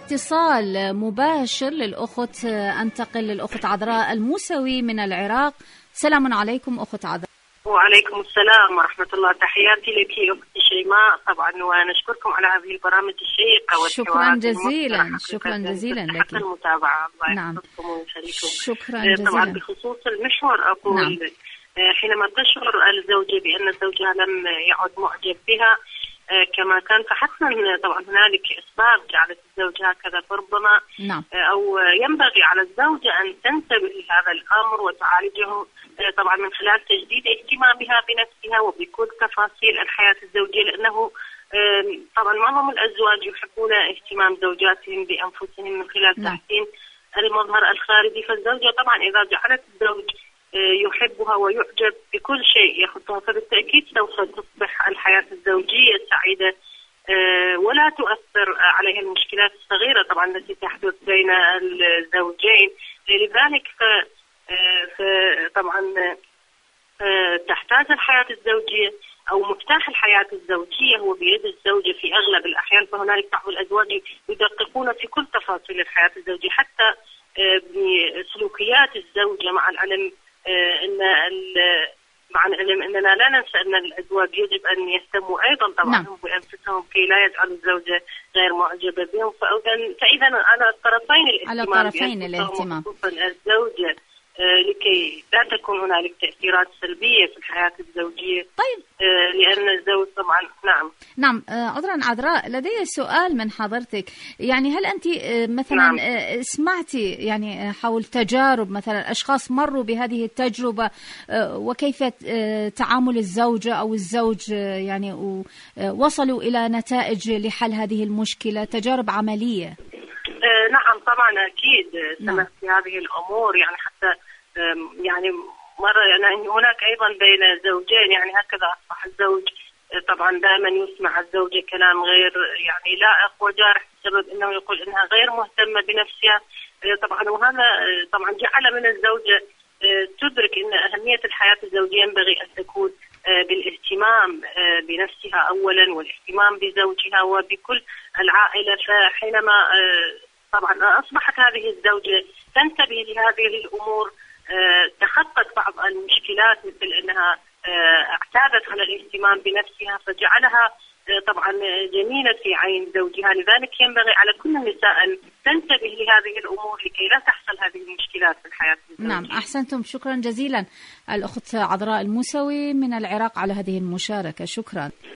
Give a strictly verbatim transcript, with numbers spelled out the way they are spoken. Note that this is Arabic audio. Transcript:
اتصال مباشر للأخت، أنتقل للأخت عذراء الموسوي من العراق. سلام عليكم أخت عذراء. وعليكم السلام ورحمة الله. تحياتي لك أختي شيماء طبعا، ونشكركم على هذه البرامج الشيقة. شكرا جزيلا. شكرا جزيلا لك. المتابعة. نعم. شكرا جزيلا. طبعا بخصوص المحور أقول نعم. حينما تشعر الزوجة بأن زوجها لم يعد معجب بها كما كان، فحتما طبعا هنالك أسباب جعلت الزوج هكذا، فربما نعم. أو ينبغي على الزوجة أن تنتبه لهذا الأمر وتعالجه طبعا من خلال تجديد اهتمامها بنفسها وبكل تفاصيل الحياة الزوجية، لأنه طبعا معظم الأزواج يحبون اهتمام زوجاتهم بأنفسهم من خلال تحسين المظهر الخارجي. فالزوجة طبعا إذا جعلت الزوج يحبها ويعجب بكل شيء يخصها، فبالتأكيد سوف تصبح الحياة الزوجية سعيدة ولا تؤثر عليها المشكلات الصغيرة طبعا التي تحدث بين الزوجين. لذلك طبعا تحتاج الحياة الزوجية أو مفتاح الحياة الزوجية هو بيد الزوجة في أغلب الأحيان، فهنالك بعض الأزواج يدققون في كل تفاصيل الحياة الزوجية حتى بسلوكيات الزوجة، مع العلم ان مع العلم اننا لا ننسى ان الازواج يجب ان يهتموا ايضا طبعا نعم. بانفسهم كي لا يجعلوا الزوجه غير معجبه بهم. فاذا على الطرفين الاهتمام، على الطرفين الاهتمام خصوصا الزوجه لكي لا تكون هنالك تأثيرات سلبية في الحياة الزوجية. طيب. لأن الزوج طبعا نعم نعم. عذرا عذراء، لدي سؤال من حضرتك، يعني هل أنت مثلا نعم. سمعتي يعني حول تجارب مثلا أشخاص مروا بهذه التجربة وكيف تعامل الزوجة أو الزوج يعني وصلوا إلى نتائج لحل هذه المشكلة، تجارب عملية؟ نعم طبعا أكيد سمعت في هذه الأمور، يعني حتى يعني مرة يعني هناك أيضا بين زوجين يعني هكذا أصبح الزوج طبعا دائما يسمع الزوجة كلام غير يعني لائق وجارح بسبب أنه يقول أنها غير مهتمة بنفسها طبعا، وهذا طبعا جعل من الزوجة تدرك أن أهمية الحياة الزوجية ينبغي أن تكون بالاهتمام بنفسها أولا والاهتمام بزوجها وبكل العائلة. فحينما طبعا أصبحت هذه الزوجة تنتبه لهذه الأمور تخطت بعض المشكلات مثل أنها اعتادت على الاهتمام بنفسها فجعلها طبعا جميلة في عين زوجها. لذلك ينبغي على كل النساء أن تنتبه لهذه الأمور لكي لا تحصل هذه المشكلات في الحياة الزوجية. نعم أحسنتم. شكرا جزيلا الأخت عذراء الموسوي من العراق على هذه المشاركة. شكرا.